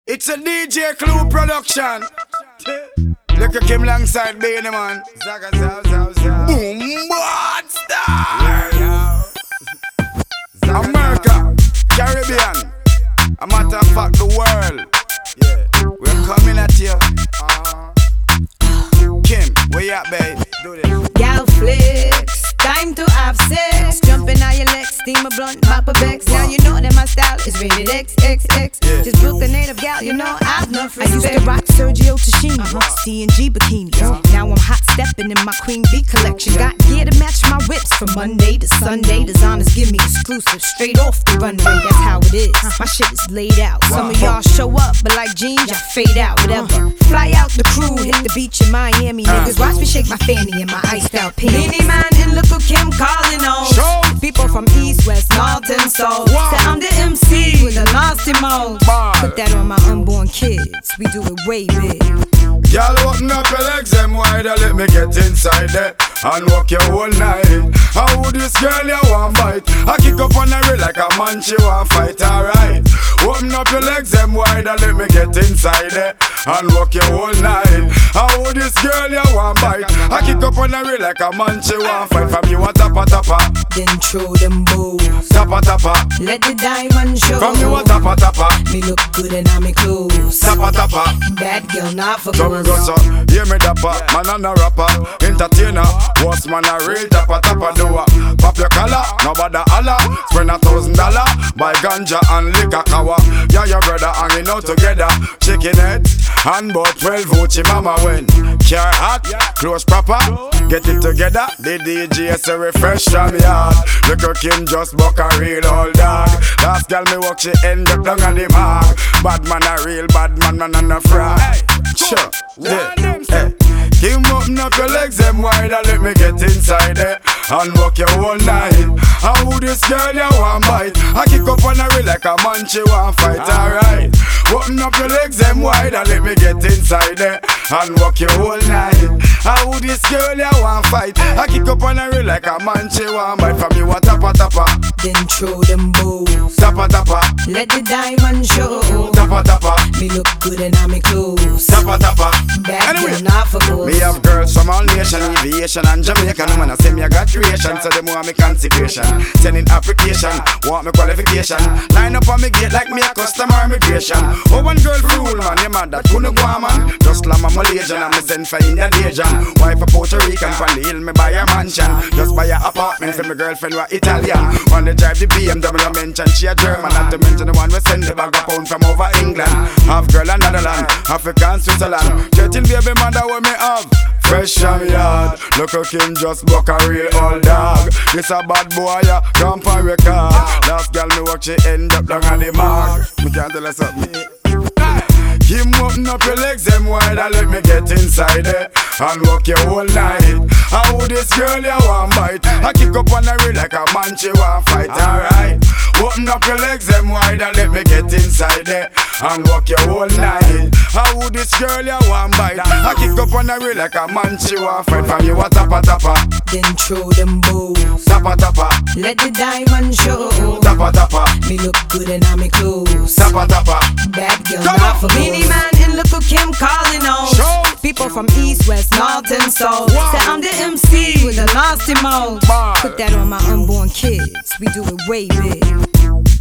It's a DJ Clue production. Look at him alongside Beanie Man. Zaga zaw zaw zaw. Boom, monster. America, Caribbean, a matter of fact, the world. Yeah, we're coming at you. Kim, where you at, babe? Do this. Gal flicks, time to have sex. Jumping on your legs, steam a blunt, pop a Bex. Now you know that my style is rated XXX. Yeah. Just book the native gal, you know I've no free. I used to rock Sergio Tashini, C&G bikinis. Now I'm hot stepping in my Queen Bee collection. Got gear to match my whips from Monday to Sunday. Designers give me exclusive straight off the runway. That's how it is. My shit is laid out. Some of y'all show up, but like jeans, y'all fade out. Whatever. Fly out the crew, hit the beach in Miami. Niggas watch me shake my fanny in my iced out pants. Beanie Man and Little Kim calling on. People from East, West, North, and South. Say I'm the MC with a nasty mouth. Put that on my unborn kids. We do it way big. Y'all open up your legs them wider, let me get inside there and walk your whole night. How would this girl you want bite? I kick up on her real like a man, she want fight, alright. Open up your legs them wider, let me get inside there and walk your whole night. How would this girl you want bite? I kick up on her real like a man, she want fight. From you a tappa tappa, Then throw them bows. tappa tappa. Let the diamond show. From you a tappa tappa, Me look good and I'm clothes. tappa tappa. Bad girl, not for So me go so, hear me dapper, man and a rapper, entertainer, boss man a real tappa tappa doer. Pop your collar, nobody holla, spend $1,000, buy ganja and liquor cover. Yeah, your brother hanging out together, chicken head, and about 12 Uchi mama when. Car hot, close proper, get it together, the DJ say refresh from yard. Little Kim just buck a real old dog. Last girl me walk, she end up down on the mark. Bad man a real bad man and a fraud. Sure, yeah, hey. Kim open up your legs them wider, let me get inside there and walk your whole night. How would this girl you want bite? I kick up on her real like a man, she want fight, alright. Open up your legs them wider, let me get inside there and walk your whole night. How would this girl you want fight? I kick up on her real like a man, she want bite. From you a tappa tappa, Then throw them bows. tappa tappa, Let the diamond show. tappa tappa, Me look good and I'm clothes. tappa tappa. Bad Anyway, girl, not for goals. me have girls from all nation, aviation and Jamaican. When I say me I got creation, so them want me consecration. Sending application, want me qualification. Line up on me gate like me a customer immigration. Oh, one girl rule man, you mad that couldn't go on man. Just like a Malaysian and me send for Indonesian. Wife a Puerto Rican, from the hill me buy a mansion. Just buy a apartment for my girlfriend who a Italian. On the drive the BMW I mention she a German. Not to mention the one we send the bag of pound from over England. Half girl and Netherlands, African Switzerland. 13 baby mother where me have. Fresh from yard, look how Kim just buck a real old dog. This a bad boy, yeah, grandpa record. Last girl me walk, she end up down on the mark. Me can't tell her something. Kim open up your legs them wider, let me get inside there and walk your whole night. How would this girl you want bite? I kick up on her real like a man, she want fight, alright. Open up your legs them wider, let me get inside there and walk your whole night. How would this girl you want bite? I kick up on her real like a man, she want fight. From you a tappa tappa, Then throw them bows. tappa tappa, Let the diamond show. tappa tappa, Me look good and I'm clothes. tappa tappa. Bad girl, Come not on. for Beanie Man and Little Kim calling on. People from East, West, North, and South. Say I'm the MC with a nasty mouth. Put that on my unborn kids. We do it way big.